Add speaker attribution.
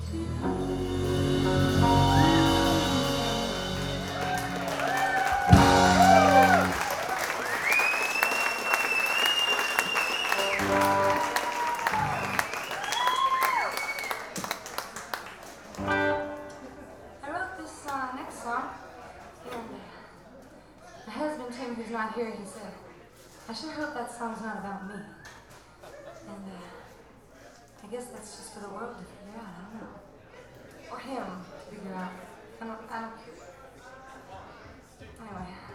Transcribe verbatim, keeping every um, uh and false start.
Speaker 1: wrote this uh, next song, and my husband Tim, who's not here, he said, I sure hope that song's not about me. And uh, I guess that's just for the world to figure out, I don't know. Or him to figure out. I don't, I don't, anyway.